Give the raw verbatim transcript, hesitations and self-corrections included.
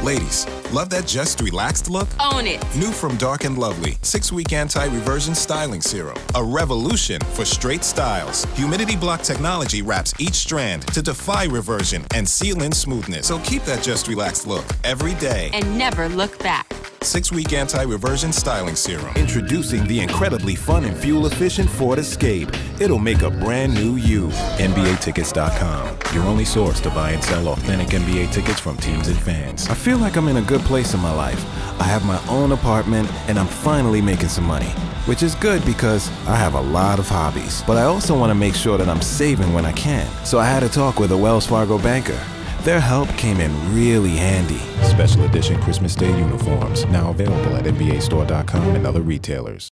Ladies, love that just relaxed look? Own it. New from Dark and Lovely, six-week anti-reversion styling serum. A revolution for straight styles. Humidity block technology wraps each strand to defy reversion and seal in smoothness. So keep that just relaxed look every day. And never look back. Six-week anti-reversion styling serum. Introducing the incredibly fun and fuel-efficient Ford Escape. It'll make a brand new you. N B A Tickets dot com, your only source to buy and sell authentic N B A tickets from teams and fans. I feel like I'm in a good place in my life. I have my own apartment, and I'm finally making some money, which is good because I have a lot of hobbies. But I also want to make sure that I'm saving when I can. So I had a talk with a Wells Fargo banker. Their help came in really handy. Special edition Christmas Day uniforms, now available at N B A Store dot com and other retailers.